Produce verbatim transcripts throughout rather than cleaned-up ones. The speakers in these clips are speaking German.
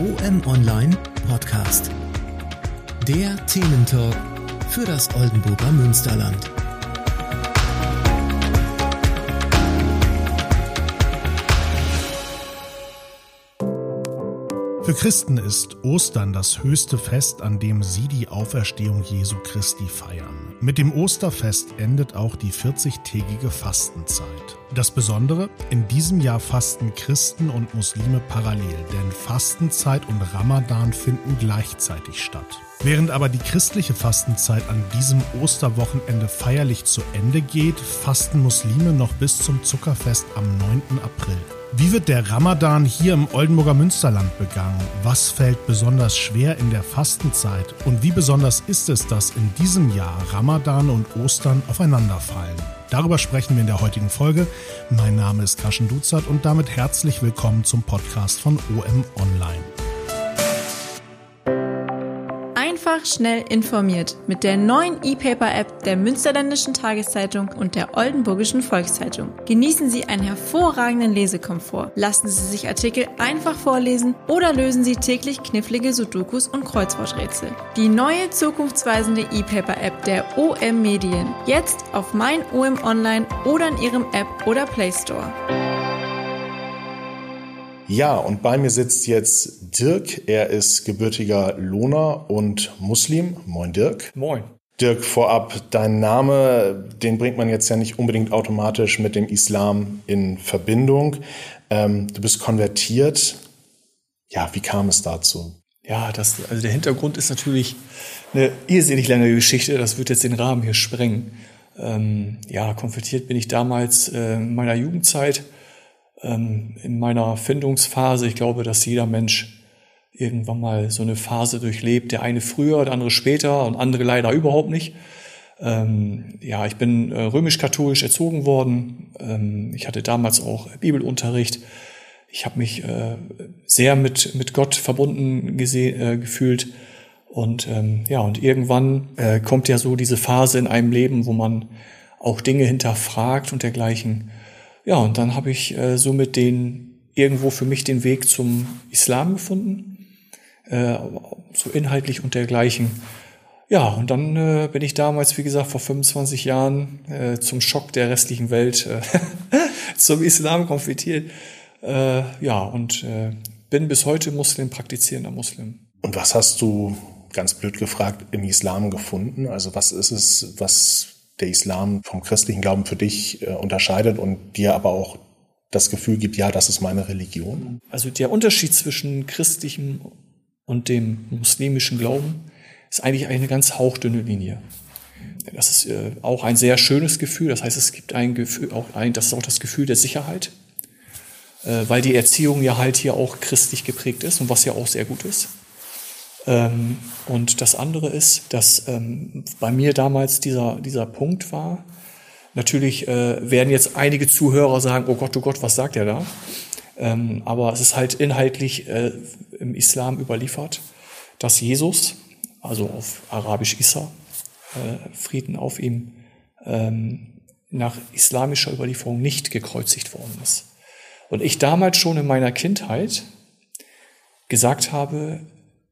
O M Online Podcast. Der Thementalk für das Oldenburger Münsterland. Für Christen ist Ostern das höchste Fest, an dem sie die Auferstehung Jesu Christi feiern. Mit dem Osterfest endet auch die vierzigtägige Fastenzeit. Das Besondere, in diesem Jahr fasten Christen und Muslime parallel, denn Fastenzeit und Ramadan finden gleichzeitig statt. Während aber die christliche Fastenzeit an diesem Osterwochenende feierlich zu Ende geht, fasten Muslime noch bis zum Zuckerfest am neunten April. Wie wird der Ramadan hier im Oldenburger Münsterland begangen? Was fällt besonders schwer in der Fastenzeit? Und wie besonders ist es, dass in diesem Jahr Ramadan und Ostern aufeinanderfallen? Darüber sprechen wir in der heutigen Folge. Mein Name ist Kaschen Duzert und damit herzlich willkommen zum Podcast von O M Online. Einfach schnell informiert mit der neuen E-Paper-App der Münsterländischen Tageszeitung und der Oldenburgischen Volkszeitung. Genießen Sie einen hervorragenden Lesekomfort. Lassen Sie sich Artikel einfach vorlesen oder lösen Sie täglich knifflige Sudokus und Kreuzworträtsel. Die neue zukunftsweisende E-Paper-App der O M Medien. Jetzt auf mein O M Online oder in Ihrem App- oder Play Store. Ja, und bei mir sitzt jetzt Dirk. Er ist gebürtiger Lohner und Muslim. Moin, Dirk. Moin. Dirk, vorab, dein Name, den bringt man jetzt ja nicht unbedingt automatisch mit dem Islam in Verbindung. Ähm, du bist konvertiert. Ja, wie kam es dazu? Ja, das, also der Hintergrund ist natürlich eine irrsinnig lange Geschichte. Das wird jetzt den Rahmen hier sprengen. Ähm, ja, konvertiert bin ich damals äh, in meiner Jugendzeit. In meiner Findungsphase. Ich glaube, dass jeder Mensch irgendwann mal so eine Phase durchlebt. Der eine früher, der andere später und andere leider überhaupt nicht. Ähm, ja, ich bin äh, römisch-katholisch erzogen worden. Ähm, ich hatte damals auch Bibelunterricht. Ich habe mich äh, sehr mit mit Gott verbunden gesehen, äh, gefühlt. Und ähm, ja, und irgendwann äh, kommt ja so diese Phase in einem Leben, wo man auch Dinge hinterfragt und dergleichen. Ja, und dann habe ich äh, somit den irgendwo für mich den Weg zum Islam gefunden, äh, so inhaltlich und dergleichen. Ja, und dann äh, bin ich damals, wie gesagt, vor fünfundzwanzig Jahren äh, zum Schock der restlichen Welt äh, zum Islam konvertiert. Äh, ja, und äh, bin bis heute Muslim, praktizierender Muslim. Und was hast du, ganz blöd gefragt, im Islam gefunden? Also was ist es, was der Islam vom christlichen Glauben für dich äh, unterscheidet und dir aber auch das Gefühl gibt, ja, das ist meine Religion? Also der Unterschied zwischen christlichem und dem muslimischen Glauben ist eigentlich eine ganz hauchdünne Linie. Das ist äh, auch ein sehr schönes Gefühl. Das heißt, es gibt ein Gefühl, auch ein, das ist auch das Gefühl der Sicherheit, äh, weil die Erziehung ja halt hier auch christlich geprägt ist und was ja auch sehr gut ist. Ähm, und das andere ist, dass ähm, bei mir damals dieser dieser Punkt war. Natürlich äh, werden jetzt einige Zuhörer sagen: Oh Gott, oh Gott, was sagt er da? Ähm, aber es ist halt inhaltlich äh, im Islam überliefert, dass Jesus, also auf Arabisch Isa, äh, Frieden auf ihm, ähm, nach islamischer Überlieferung nicht gekreuzigt worden ist. Und ich damals schon in meiner Kindheit gesagt habe,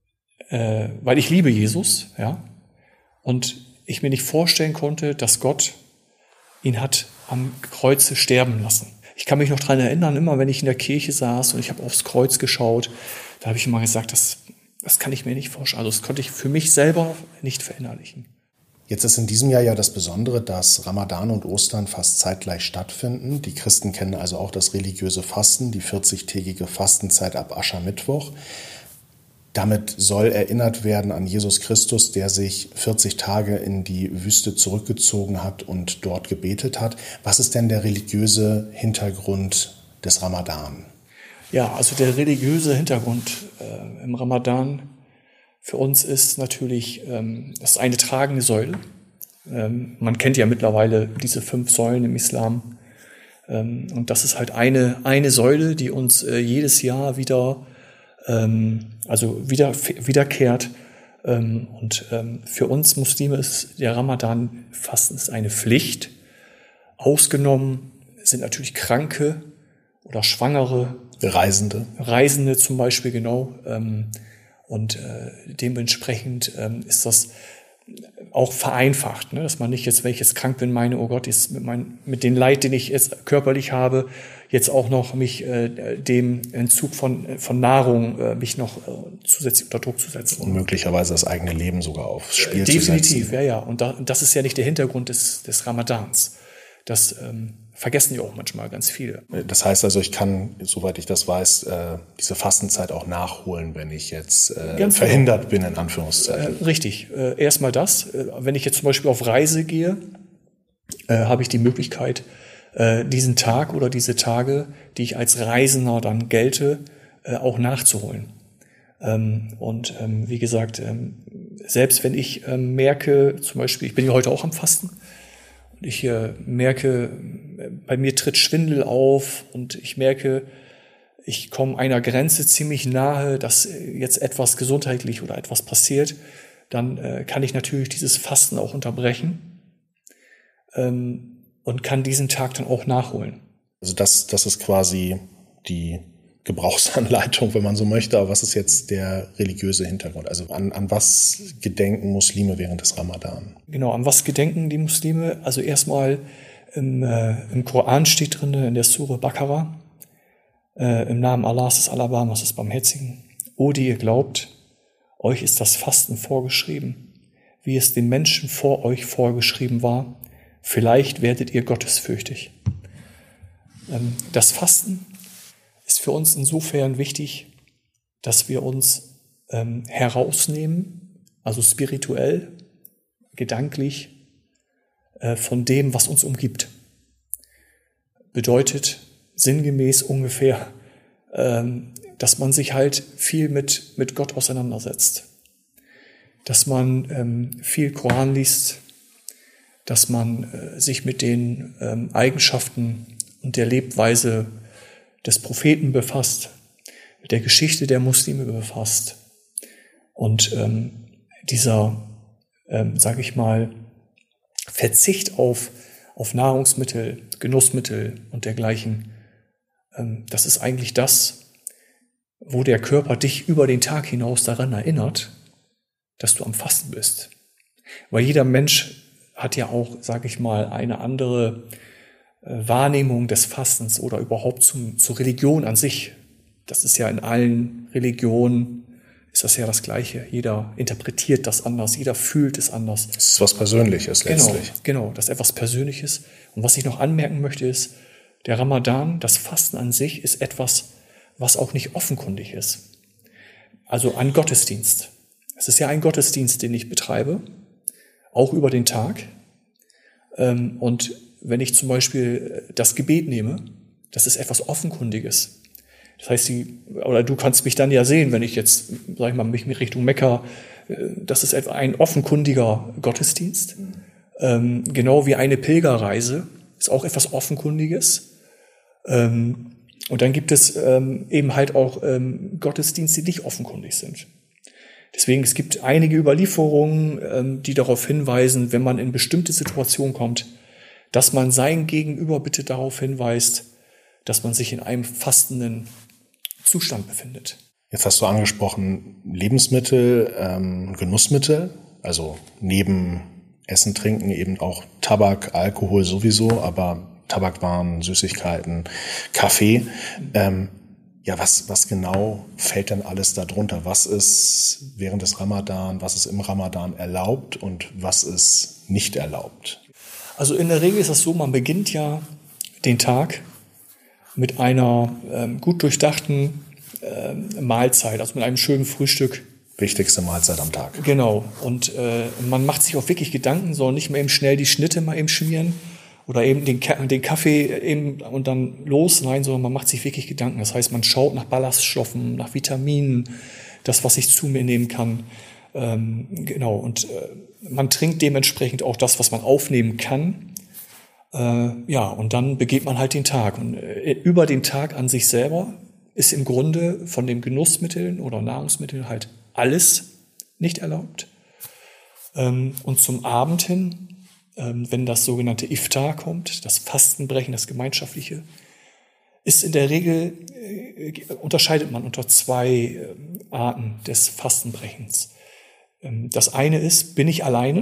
Äh, weil ich liebe Jesus, ja, und ich mir nicht vorstellen konnte, dass Gott ihn hat am Kreuze sterben lassen. Ich kann mich noch daran erinnern, immer wenn ich in der Kirche saß und ich habe aufs Kreuz geschaut, da habe ich immer gesagt, das, das kann ich mir nicht vorstellen. Also das konnte ich für mich selber nicht verinnerlichen. Jetzt ist in diesem Jahr ja das Besondere, dass Ramadan und Ostern fast zeitgleich stattfinden. Die Christen kennen also auch das religiöse Fasten, die vierzigtägige Fastenzeit ab Aschermittwoch. Damit soll erinnert werden an Jesus Christus, der sich vierzig Tage in die Wüste zurückgezogen hat und dort gebetet hat. Was ist denn der religiöse Hintergrund des Ramadan? Ja, also der religiöse Hintergrund äh, im Ramadan für uns ist natürlich, ähm, das ist eine tragende Säule. Ähm, man kennt ja mittlerweile diese fünf Säulen im Islam. Ähm, und das ist halt eine, eine Säule, die uns äh, jedes Jahr wieder also wieder, wiederkehrt. Und für uns Muslime ist der Ramadan-Fasten ist eine Pflicht. Ausgenommen sind natürlich Kranke oder Schwangere. Reisende. Reisende zum Beispiel, genau. Und dementsprechend ist das auch vereinfacht, ne? Dass man nicht jetzt, wenn ich jetzt krank bin, meine, oh Gott, jetzt mit, mein, mit dem Leid, den ich jetzt körperlich habe, jetzt auch noch mich äh, dem Entzug von, von Nahrung äh, mich noch äh, zusätzlich unter Druck zu setzen. Und möglicherweise das eigene Leben sogar aufs Spiel äh, zu setzen. Definitiv, ja, ja. Und da, das ist ja nicht der Hintergrund des, des Ramadans. Das ähm, vergessen ja auch manchmal ganz viele. Das heißt also, ich kann, soweit ich das weiß, äh, diese Fastenzeit auch nachholen, wenn ich jetzt äh, verhindert bin, in Anführungszeichen. Äh, richtig. Äh, erstmal das. Äh, wenn ich jetzt zum Beispiel auf Reise gehe, äh, habe ich die Möglichkeit, äh, diesen Tag oder diese Tage, die ich als Reisender dann gelte, äh, auch nachzuholen. Ähm, und ähm, wie gesagt, ähm, selbst wenn ich ähm, merke, zum Beispiel, ich bin ja heute auch am Fasten, ich äh, merke, bei mir tritt Schwindel auf und ich merke, ich komme einer Grenze ziemlich nahe, dass jetzt etwas gesundheitlich oder etwas passiert, dann äh, kann ich natürlich dieses Fasten auch unterbrechen ähm, und kann diesen Tag dann auch nachholen. Also das, das ist quasi die Gebrauchsanleitung, wenn man so möchte, aber was ist jetzt der religiöse Hintergrund? Also an, an was gedenken Muslime während des Ramadan? Genau, an was gedenken die Muslime? Also erstmal im, äh, im Koran steht drin, in der Sure Baqarah, äh, im Namen Allahs des Alabamas des Barmherzigen: O, die ihr glaubt, euch ist das Fasten vorgeschrieben, wie es den Menschen vor euch vorgeschrieben war. Vielleicht werdet ihr gottesfürchtig. Ähm, das Fasten ist für uns insofern wichtig, dass wir uns ähm, herausnehmen, also spirituell, gedanklich, äh, von dem, was uns umgibt. Bedeutet sinngemäß ungefähr, ähm, dass man sich halt viel mit, mit Gott auseinandersetzt. Dass man ähm, viel Koran liest, dass man äh, sich mit den ähm, Eigenschaften und der Lebweise des Propheten befasst, mit der Geschichte der Muslime befasst. Und ähm, dieser, ähm, sage ich mal, Verzicht auf, auf Nahrungsmittel, Genussmittel und dergleichen, ähm, das ist eigentlich das, wo der Körper dich über den Tag hinaus daran erinnert, dass du am Fasten bist. Weil jeder Mensch hat ja auch, sage ich mal, eine andere Wahrnehmung des Fastens oder überhaupt zum, zur Religion an sich. Das ist ja in allen Religionen, ist das ja das Gleiche. Jeder interpretiert das anders, jeder fühlt es anders. Das ist was Persönliches letztlich. Genau, genau, das ist etwas Persönliches. Und was ich noch anmerken möchte ist, der Ramadan, das Fasten an sich, ist etwas, was auch nicht offenkundig ist. Also ein Gottesdienst. Es ist ja ein Gottesdienst, den ich betreibe, auch über den Tag. Und wenn ich zum Beispiel das Gebet nehme, das ist etwas Offenkundiges. Das heißt, die, oder du kannst mich dann ja sehen, wenn ich jetzt, sag ich mal, mich Richtung Mekka, das ist ein offenkundiger Gottesdienst. Ähm, genau wie eine Pilgerreise ist auch etwas Offenkundiges. Ähm, und dann gibt es ähm, eben halt auch ähm, Gottesdienste, die nicht offenkundig sind. Deswegen, es gibt einige Überlieferungen, ähm, die darauf hinweisen, wenn man in bestimmte Situationen kommt, dass man sein Gegenüber bitte darauf hinweist, dass man sich in einem fastenden Zustand befindet. Jetzt hast du angesprochen Lebensmittel, ähm, Genussmittel, also neben Essen, Trinken eben auch Tabak, Alkohol sowieso, aber Tabakwaren, Süßigkeiten, Kaffee. Ähm, ja, was, was genau fällt denn alles darunter? Was ist während des Ramadan, was ist im Ramadan erlaubt und was ist nicht erlaubt? Also in der Regel ist es so, man beginnt ja den Tag mit einer ähm, gut durchdachten ähm, Mahlzeit, also mit einem schönen Frühstück. Wichtigste Mahlzeit am Tag. Genau. Und äh, man macht sich auch wirklich Gedanken, soll nicht mehr eben schnell die Schnitte mal eben schmieren oder eben den, den Kaffee eben und dann los. Nein, sondern man macht sich wirklich Gedanken. Das heißt, man schaut nach Ballaststoffen, nach Vitaminen, das, was ich zu mir nehmen kann. Ähm, genau. Und äh, man trinkt dementsprechend auch das, was man aufnehmen kann. Äh, ja, und dann begeht man halt den Tag. Und äh, über den Tag an sich selber ist im Grunde von den Genussmitteln oder Nahrungsmitteln halt alles nicht erlaubt. Ähm, und zum Abend hin, ähm, wenn das sogenannte Iftar kommt, das Fastenbrechen, das Gemeinschaftliche, ist in der Regel, äh, unterscheidet man unter zwei äh, Arten des Fastenbrechens. Ähm, das eine ist, bin ich alleine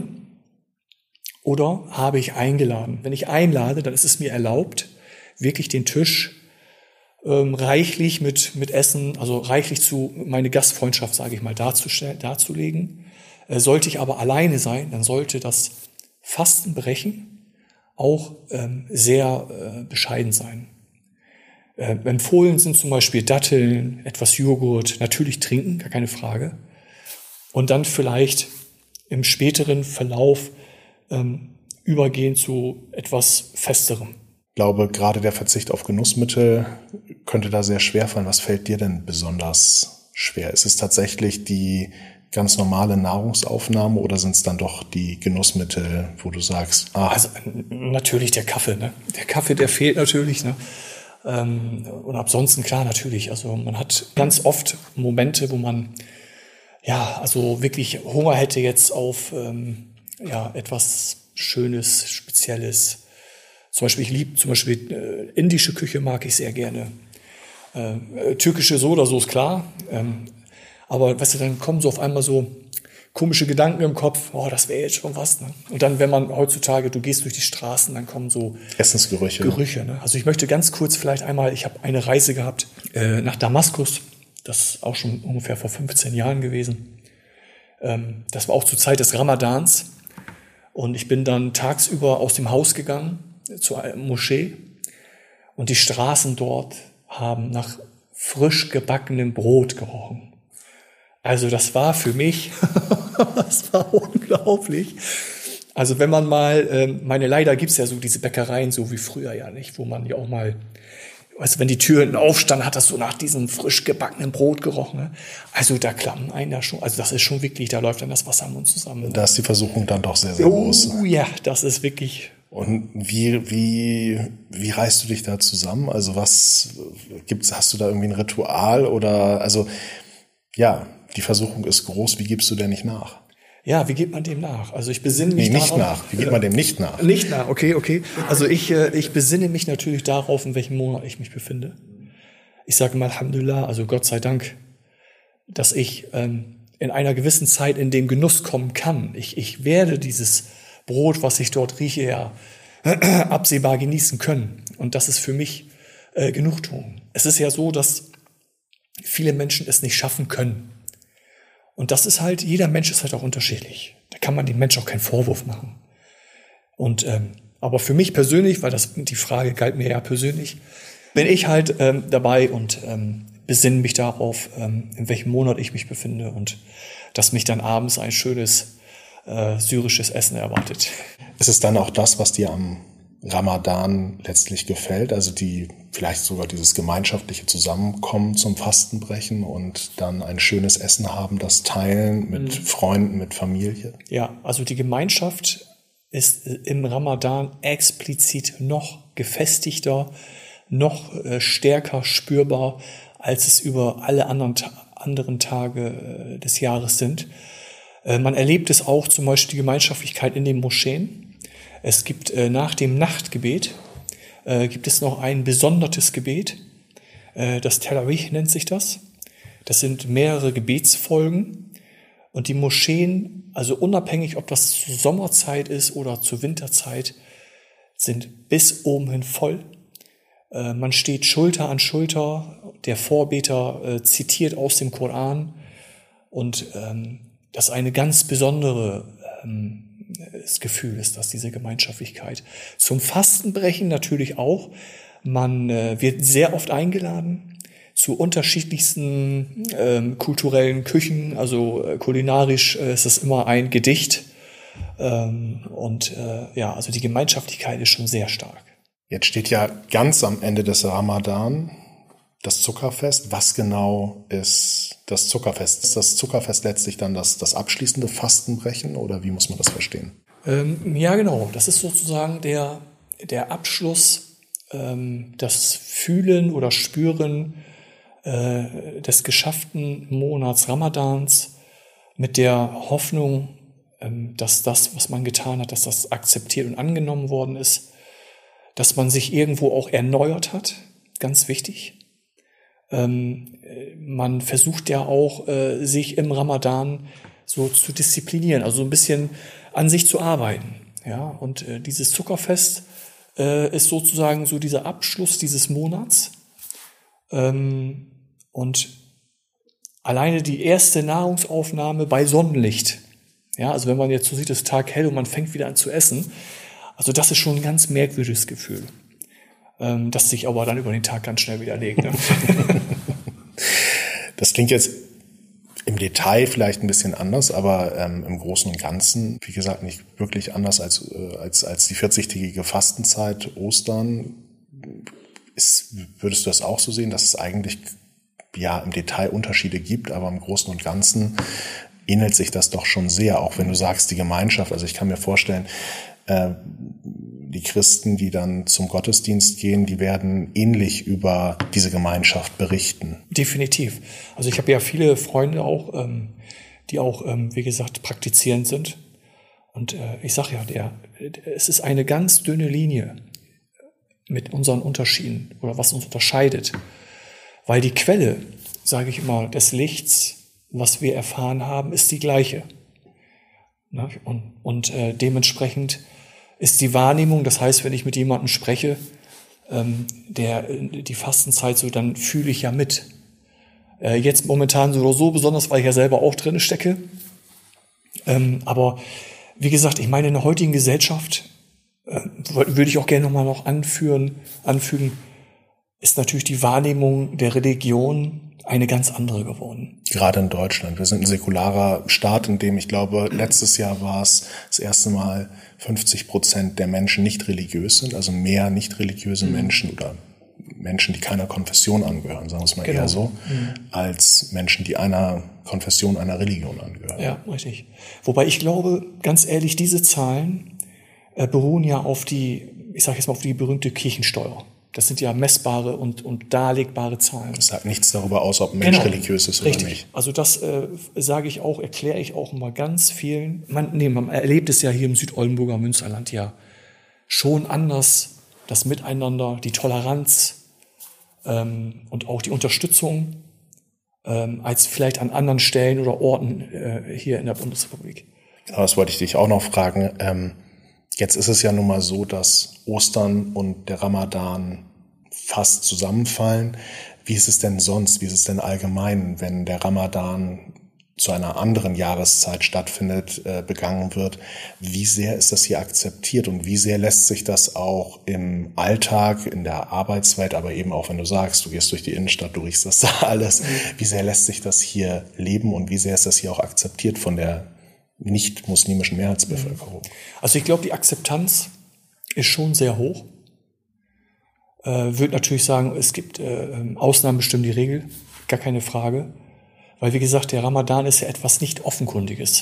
oder habe ich eingeladen? Wenn ich einlade, dann ist es mir erlaubt, wirklich den Tisch ähm, reichlich mit, mit Essen, also reichlich zu, meine Gastfreundschaft, sage ich mal, darzustellen, darzulegen. Äh, sollte ich aber alleine sein, dann sollte das Fastenbrechen auch ähm, sehr äh, bescheiden sein. Äh, empfohlen sind zum Beispiel Datteln, etwas Joghurt, natürlich trinken, gar keine Frage. Und dann vielleicht im späteren Verlauf ähm, übergehen zu etwas Festerem. Ich glaube, gerade der Verzicht auf Genussmittel könnte da sehr schwer fallen. Was fällt dir denn besonders schwer? Ist es tatsächlich die ganz normale Nahrungsaufnahme oder sind es dann doch die Genussmittel, wo du sagst, ah. Also natürlich der Kaffee, ne? Der Kaffee, der fehlt natürlich, ne? Ähm, und ansonsten klar, natürlich. Also man hat ganz oft Momente, wo man ja, also wirklich Hunger hätte jetzt auf ähm, ja, etwas Schönes, Spezielles. Zum Beispiel, ich liebe zum Beispiel äh, indische Küche mag ich sehr gerne. Äh, türkische so oder so ist klar. Ähm, aber weißt du, dann kommen so auf einmal so komische Gedanken im Kopf. Oh, das wäre jetzt schon was. Ne? Und dann, wenn man heutzutage, du gehst durch die Straßen, dann kommen so Essensgerüche. Gerüche. Ne? Also ich möchte ganz kurz vielleicht einmal, ich habe eine Reise gehabt äh, nach Damaskus. Das ist auch schon ungefähr vor fünfzehn Jahren gewesen. Ähm, das war auch zur Zeit des Ramadans. Und ich bin dann tagsüber aus dem Haus gegangen zur Moschee. Und die Straßen dort haben nach frisch gebackenem Brot gerochen. Also das war für mich, das war unglaublich. Also wenn man mal, ähm, meine leider gibt's ja so diese Bäckereien, so wie früher ja nicht, wo man ja auch mal, weißt du, wenn die Tür hinten aufstand, hat das so nach diesem frisch gebackenen Brot gerochen. Ne? Also da klappen einen da schon, also das ist schon wirklich, da läuft dann das Wasser im Mund zusammen. Ne? Da ist die Versuchung dann doch sehr, sehr oh, groß. Oh ja, das ist wirklich. Und wie, wie, wie reißt du dich da zusammen? Also was gibt's, hast du da irgendwie ein Ritual oder, also, ja, die Versuchung ist groß, wie gibst du der nicht nach? Ja, wie geht man dem nach? Also ich besinne mich nee, nicht darauf, nach. Wie geht man dem nicht nach? Nicht nach, okay, okay. Also ich, ich besinne mich natürlich darauf, in welchem Monat ich mich befinde. Ich sage mal Alhamdulillah, also Gott sei Dank, dass ich ähm, in einer gewissen Zeit in den Genuss kommen kann. Ich, ich werde dieses Brot, was ich dort rieche, ja absehbar genießen können. Und das ist für mich äh, Genugtuung. Es ist ja so, dass viele Menschen es nicht schaffen können. Und das ist halt, jeder Mensch ist halt auch unterschiedlich. Da kann man dem Menschen auch keinen Vorwurf machen. Und ähm, aber für mich persönlich, weil das die Frage galt mir ja persönlich, bin ich halt ähm, dabei und ähm, besinne mich darauf, ähm, in welchem Monat ich mich befinde und dass mich dann abends ein schönes äh, syrisches Essen erwartet. Ist es dann auch das, was dir am Ramadan letztlich gefällt? Also die vielleicht sogar dieses gemeinschaftliche Zusammenkommen zum Fastenbrechen und dann ein schönes Essen haben, das teilen mit mhm. Freunden, mit Familie? Ja, also die Gemeinschaft ist im Ramadan explizit noch gefestigter, noch äh, stärker spürbar, als es über alle anderen, anderen Tage äh, des Jahres sind. Äh, man erlebt es auch zum Beispiel die Gemeinschaftlichkeit in den Moscheen. Es gibt äh, nach dem Nachtgebet äh, gibt es noch ein besondertes Gebet. Äh, das Tarawih nennt sich das. Das sind mehrere Gebetsfolgen. Und die Moscheen, also unabhängig, ob das zur Sommerzeit ist oder zur Winterzeit, sind bis oben hin voll. Äh, man steht Schulter an Schulter. Der Vorbeter äh, zitiert aus dem Koran. Und ähm, das ist eine ganz besondere ähm, das Gefühl ist das, diese Gemeinschaftlichkeit. Zum Fastenbrechen natürlich auch. Man äh, wird sehr oft eingeladen zu unterschiedlichsten ähm, kulturellen Küchen. Also äh, kulinarisch äh, ist es immer ein Gedicht. Ähm, und äh, ja, also die Gemeinschaftlichkeit ist schon sehr stark. Jetzt steht ja ganz am Ende des Ramadan das Zuckerfest. Was genau ist das Zuckerfest? Ist das Zuckerfest letztlich dann das, das abschließende Fastenbrechen oder wie muss man das verstehen? Ähm, ja, genau. Das ist sozusagen der, der Abschluss, ähm, das Fühlen oder Spüren äh, des geschafften Monats Ramadans mit der Hoffnung, ähm, dass das, was man getan hat, dass das akzeptiert und angenommen worden ist, dass man sich irgendwo auch erneuert hat. ganz wichtig. Ähm, man versucht ja auch, äh, sich im Ramadan so zu disziplinieren, also so ein bisschen an sich zu arbeiten. Ja, und äh, dieses Zuckerfest äh, ist sozusagen so dieser Abschluss dieses Monats. Ähm, und alleine die erste Nahrungsaufnahme bei Sonnenlicht, ja, also wenn man jetzt so sieht, es ist Tag hell und man fängt wieder an zu essen, also das ist schon ein ganz merkwürdiges Gefühl, ähm, das sich aber dann über den Tag ganz schnell wieder legt. Ne? Das klingt jetzt im Detail vielleicht ein bisschen anders, aber ähm, im Großen und Ganzen, wie gesagt, nicht wirklich anders als, äh, als, als die vierzigtägige Fastenzeit, Ostern. Ist, würdest du das auch so sehen, dass es eigentlich ja im Detail Unterschiede gibt, aber im Großen und Ganzen ähnelt sich das doch schon sehr, auch wenn du sagst, die Gemeinschaft. Also ich kann mir vorstellen, äh, die Christen, die dann zum Gottesdienst gehen, die werden ähnlich über diese Gemeinschaft berichten. Definitiv. Also ich habe ja viele Freunde auch, ähm, die auch, ähm, wie gesagt, praktizierend sind. Und äh, ich sage ja, der, es ist eine ganz dünne Linie mit unseren Unterschieden oder was uns unterscheidet. Weil die Quelle, sage ich immer, des Lichts, was wir erfahren haben, ist die gleiche. Ne? Und, und äh, dementsprechend ist die Wahrnehmung, das heißt, wenn ich mit jemandem spreche, ähm, der die Fastenzeit so, dann fühle ich ja mit. Äh, jetzt momentan so oder so, besonders, weil ich ja selber auch drin stecke. Ähm, aber wie gesagt, ich meine, in der heutigen Gesellschaft äh, würde ich auch gerne nochmal noch anführen, anfügen, ist natürlich die Wahrnehmung der Religion eine ganz andere geworden. Gerade in Deutschland. Wir sind ein säkularer Staat, in dem, ich glaube, letztes Jahr war es das erste Mal fünfzig Prozent der Menschen nicht religiös sind, also mehr nicht religiöse mhm. Menschen oder Menschen, die keiner Konfession angehören, sagen wir es mal genau. eher so, mhm. als Menschen, die einer Konfession, einer Religion angehören. Ja, richtig. Wobei ich glaube, ganz ehrlich, diese Zahlen äh, beruhen ja auf die, ich sage jetzt mal, auf die berühmte Kirchensteuer. Das sind ja messbare und, und darlegbare Zahlen. Das sagt nichts darüber aus, ob ein Mensch genau. religiös ist Richtig. oder nicht. Also das äh, sage ich auch, erkläre ich auch immer ganz vielen. Man, nee, man erlebt es ja hier im Südoldenburger Münsterland ja schon anders, das Miteinander, die Toleranz ähm, und auch die Unterstützung ähm, als vielleicht an anderen Stellen oder Orten äh, hier in der Bundesrepublik. Aber das wollte ich dich auch noch fragen. Ähm, jetzt ist es ja nun mal so, dass Ostern und der Ramadan fast zusammenfallen. Wie ist es denn sonst? Wie ist es denn allgemein, wenn der Ramadan zu einer anderen Jahreszeit stattfindet, äh, begangen wird? Wie sehr ist das hier akzeptiert und wie sehr lässt sich das auch im Alltag, in der Arbeitswelt, aber eben auch, wenn du sagst, du gehst durch die Innenstadt, du riechst das da alles, wie sehr lässt sich das hier leben und wie sehr ist das hier auch akzeptiert von der nicht-muslimischen Mehrheitsbevölkerung? Also ich glaube, die Akzeptanz ist schon sehr hoch. Äh, würde natürlich sagen, es gibt äh, Ausnahmen bestimmen die Regel, gar keine Frage. Weil, wie gesagt, der Ramadan ist ja etwas nicht Offenkundiges.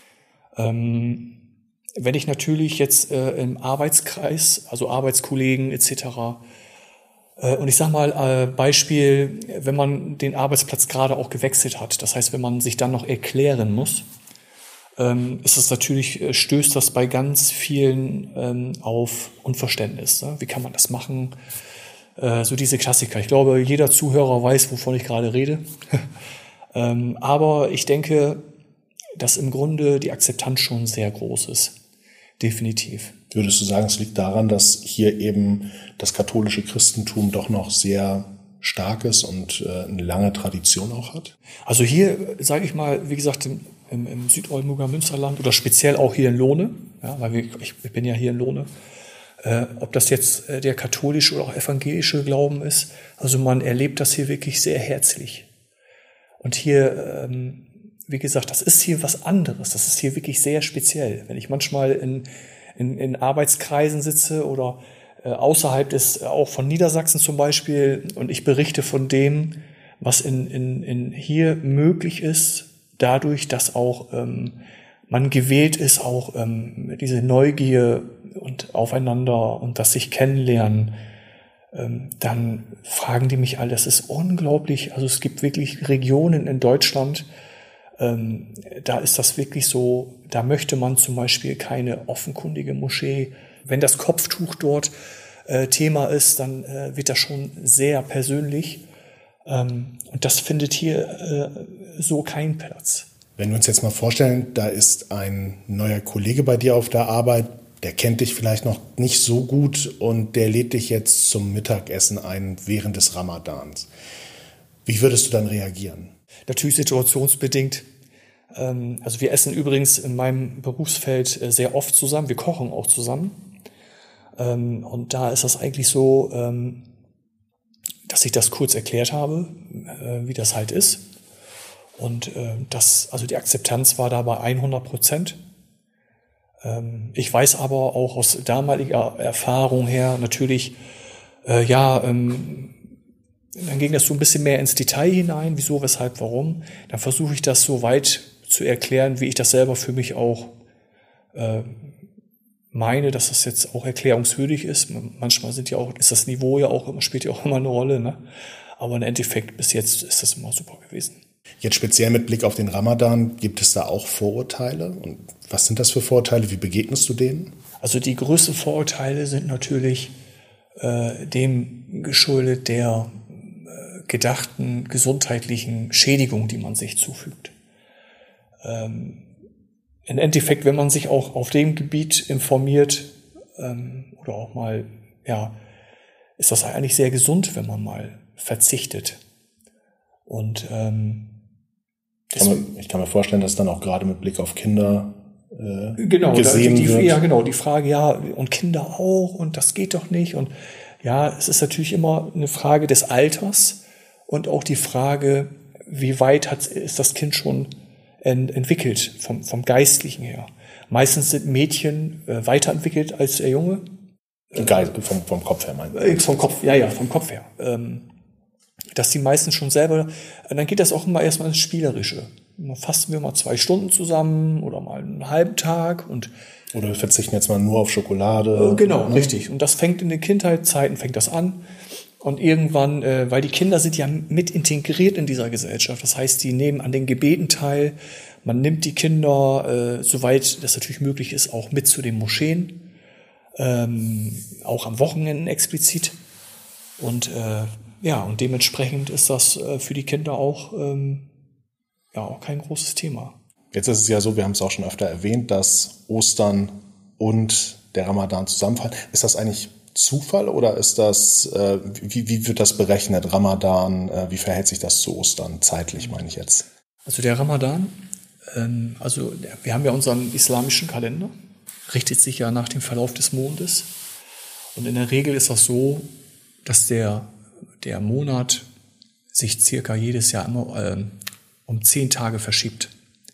Ähm, wenn ich natürlich jetzt äh, im Arbeitskreis, also Arbeitskollegen et cetera, äh, und ich sage mal, äh, Beispiel, wenn man den Arbeitsplatz gerade auch gewechselt hat, das heißt, wenn man sich dann noch erklären muss, ähm, ist es natürlich, äh, stößt das bei ganz vielen ähm, auf Unverständnis. Ne? Wie kann man das machen? Äh, so diese Klassiker. Ich glaube, jeder Zuhörer weiß, wovon ich gerade rede. ähm, aber ich denke, dass im Grunde die Akzeptanz schon sehr groß ist. Definitiv. Würdest du sagen, es liegt daran, dass hier eben das katholische Christentum doch noch sehr stark ist und äh, eine lange Tradition auch hat? Also hier, sage ich mal, wie gesagt, im, im, im Südoldenburger Münsterland oder speziell auch hier in Lohne, ja, weil wir, ich, ich bin ja hier in Lohne, äh, ob das jetzt äh, der katholische oder auch evangelische Glauben ist, also man erlebt das hier wirklich sehr herzlich. Und hier, ähm, wie gesagt, das ist hier was anderes, das ist hier wirklich sehr speziell. Wenn ich manchmal in, in, in Arbeitskreisen sitze oder äh, außerhalb des, auch von Niedersachsen zum Beispiel, und ich berichte von dem, was in, in, in hier möglich ist, dadurch, dass auch ähm, man gewählt ist, auch ähm, diese Neugier und aufeinander und das sich kennenlernen, ähm, dann fragen die mich alle, das ist unglaublich, also es gibt wirklich Regionen in Deutschland, ähm, da ist das wirklich so, da möchte man zum Beispiel keine offenkundige Moschee, wenn das Kopftuch dort äh, Thema ist, dann äh, wird das schon sehr persönlich. Ähm, und das findet hier äh, so keinen Platz. Wenn wir uns jetzt mal vorstellen, da ist ein neuer Kollege bei dir auf der Arbeit, der kennt dich vielleicht noch nicht so gut und der lädt dich jetzt zum Mittagessen ein während des Ramadans. Wie würdest du dann reagieren? Natürlich situationsbedingt. Ähm, also wir essen übrigens in meinem Berufsfeld äh, sehr oft zusammen. Wir kochen auch zusammen. Ähm, und da ist das eigentlich so, ähm, dass ich das kurz erklärt habe, äh, wie das halt ist. Und äh, das, also die Akzeptanz war da bei hundert Prozent. Ähm, ich weiß aber auch aus damaliger Erfahrung her natürlich, äh, ja, ähm, dann ging das so ein bisschen mehr ins Detail hinein, wieso, weshalb, warum. Dann versuche ich das so weit zu erklären, wie ich das selber für mich auch äh, meine, dass das jetzt auch erklärungswürdig ist. Manchmal sind ja auch, ist das Niveau ja auch immer, spielt ja auch immer eine Rolle, ne? Aber im Endeffekt bis jetzt ist das immer super gewesen. Jetzt speziell mit Blick auf den Ramadan, gibt es da auch Vorurteile? Und was sind das für Vorurteile? Wie begegnest du denen? Also die größten Vorurteile sind natürlich äh, dem geschuldet der äh, gedachten gesundheitlichen Schädigung, die man sich zufügt. Ähm, Im Endeffekt, wenn man sich auch auf dem Gebiet informiert ähm, oder auch mal, ja, ist das eigentlich sehr gesund, wenn man mal verzichtet. Und ähm, kann man, ich kann mir vorstellen, dass dann auch gerade mit Blick auf Kinder äh, genau, gesehen die, die, wird. Ja, genau, die Frage, ja, und Kinder auch und das geht doch nicht. Und ja, es ist natürlich immer eine Frage des Alters und auch die Frage, wie weit hat, ist das Kind schon ent, entwickelt, vom, vom Geistlichen her. Meistens sind Mädchen äh, weiterentwickelt als der Junge. Geist, vom, vom Kopf her, meinst du? Vom Kopf, ja, ja, vom Kopf her. Ähm, dass die meisten schon selber, dann geht das auch immer erstmal ins Spielerische. Dann fasten wir mal zwei Stunden zusammen oder mal einen halben Tag und oder wir verzichten jetzt mal nur auf Schokolade. Äh, genau, ne? Richtig. Und das fängt in den Kindheitszeiten, fängt das an. Und irgendwann, äh, weil die Kinder sind ja mit integriert in dieser Gesellschaft. Das heißt, die nehmen an den Gebeten teil. Man nimmt die Kinder, äh, soweit das natürlich möglich ist, auch mit zu den Moscheen. Ähm, auch am Wochenenden explizit. Und äh, ja, und dementsprechend ist das äh, für die Kinder auch, ähm, ja, auch kein großes Thema. Jetzt ist es ja so, wir haben es auch schon öfter erwähnt, dass Ostern und der Ramadan zusammenfallen. Ist das eigentlich Zufall oder ist das, äh, wie, wie wird das berechnet? Ramadan, äh, wie verhält sich das zu Ostern zeitlich, meine ich jetzt? Also der Ramadan, ähm, also wir haben ja unseren islamischen Kalender, richtet sich ja nach dem Verlauf des Mondes. Und in der Regel ist das so, dass der der Monat sich circa jedes Jahr immer ähm, um zehn Tage verschiebt.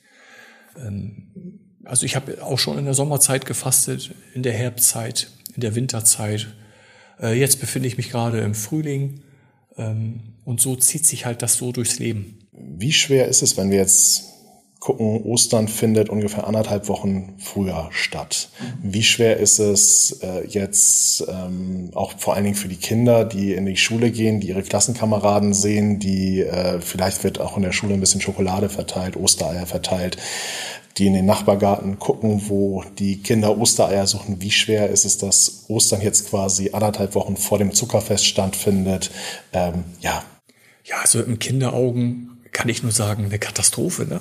Ähm, also ich habe auch schon in der Sommerzeit gefastet, in der Herbstzeit, in der Winterzeit. Äh, jetzt befinde ich mich gerade im Frühling ähm, und so zieht sich halt das so durchs Leben. Wie schwer ist es, wenn wir jetzt gucken, Ostern findet ungefähr anderthalb Wochen früher statt. Wie schwer ist es äh, jetzt ähm, auch vor allen Dingen für die Kinder, die in die Schule gehen, die ihre Klassenkameraden sehen, die äh, vielleicht wird auch in der Schule ein bisschen Schokolade verteilt, Ostereier verteilt, die in den Nachbargarten gucken, wo die Kinder Ostereier suchen. Wie schwer ist es, dass Ostern jetzt quasi anderthalb Wochen vor dem Zuckerfest stattfindet? Ähm, ja. Ja, also im Kinderaugen kann ich nur sagen, eine Katastrophe, ne?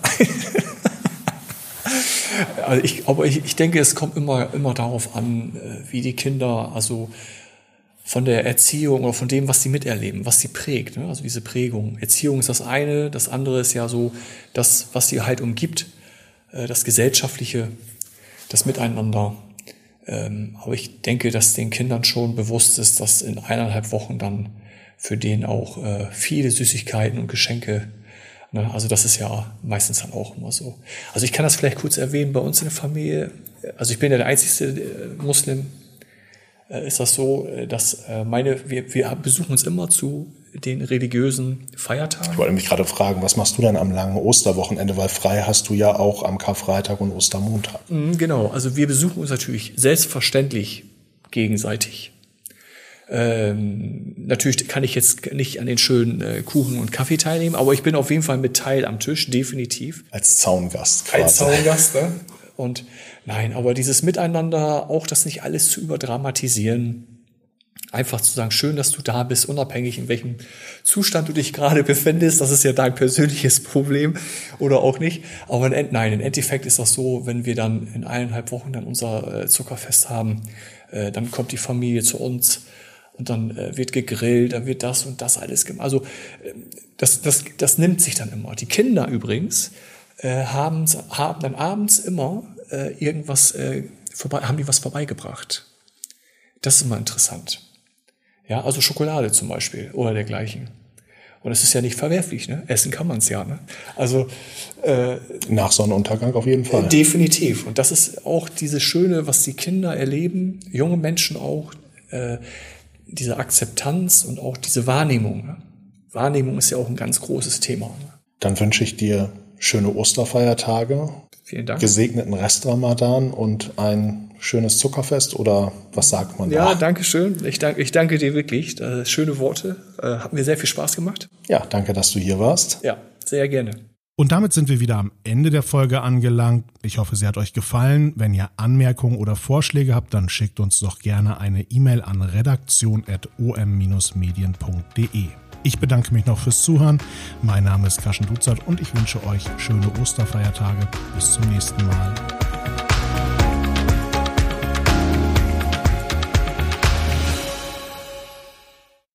Also ich, aber ich, ich denke, es kommt immer, immer darauf an, wie die Kinder, also von der Erziehung oder von dem, was sie miterleben, was sie prägt, ne? Also diese Prägung. Erziehung ist das eine, das andere ist ja so das, was sie halt umgibt, das Gesellschaftliche, das Miteinander. Aber ich denke, dass den Kindern schon bewusst ist, dass in eineinhalb Wochen dann für den auch viele Süßigkeiten und Geschenke. Also das ist ja meistens dann auch immer so. Also ich kann das vielleicht kurz erwähnen, bei uns in der Familie, also ich bin ja der einzigste Muslim, ist das so, dass meine, wir, wir besuchen uns immer zu den religiösen Feiertagen. Ich wollte mich gerade fragen, was machst du denn am langen Osterwochenende, weil frei hast du ja auch am Karfreitag und Ostermontag. Genau, also wir besuchen uns natürlich selbstverständlich gegenseitig. Ähm, natürlich kann ich jetzt nicht an den schönen äh, Kuchen und Kaffee teilnehmen, aber ich bin auf jeden Fall mit Teil am Tisch, definitiv. Als Zaungast quasi. Als Zaungast, ne? Und nein, aber dieses Miteinander, auch das nicht alles zu überdramatisieren. Einfach zu sagen, schön, dass du da bist, unabhängig in welchem Zustand du dich gerade befindest. Das ist ja dein persönliches Problem oder auch nicht. Aber in, nein, im Endeffekt ist das so, wenn wir dann in eineinhalb Wochen dann unser äh, Zuckerfest haben, äh, dann kommt die Familie zu uns und dann äh, wird gegrillt, dann wird das und das alles gemacht. Also äh, das, das, das nimmt sich dann immer. Die Kinder übrigens äh, haben, haben dann abends immer äh, irgendwas äh, vorbei, haben die was vorbeigebracht. Das ist immer interessant. Ja, also Schokolade zum Beispiel oder dergleichen. Und das ist ja nicht verwerflich, ne? Essen kann man es ja, ne? Also äh, nach Sonnenuntergang auf jeden Fall. Definitiv. Und das ist auch dieses Schöne, was die Kinder erleben, junge Menschen auch, äh, diese Akzeptanz und auch diese Wahrnehmung. Ne? Wahrnehmung ist ja auch ein ganz großes Thema. Ne? Dann wünsche ich dir schöne Osterfeiertage. Vielen Dank. Gesegneten Restramadan und ein schönes Zuckerfest oder was sagt man da? Ja, danke schön. Ich danke, ich danke dir wirklich. Äh, schöne Worte. Äh, hat mir sehr viel Spaß gemacht. Ja, danke, dass du hier warst. Ja, sehr gerne. Und damit sind wir wieder am Ende der Folge angelangt. Ich hoffe, sie hat euch gefallen. Wenn ihr Anmerkungen oder Vorschläge habt, dann schickt uns doch gerne eine E-Mail an redaktion at o m medien punkt de. Ich bedanke mich noch fürs Zuhören. Mein Name ist Kaschen Duzert und ich wünsche euch schöne Osterfeiertage. Bis zum nächsten Mal.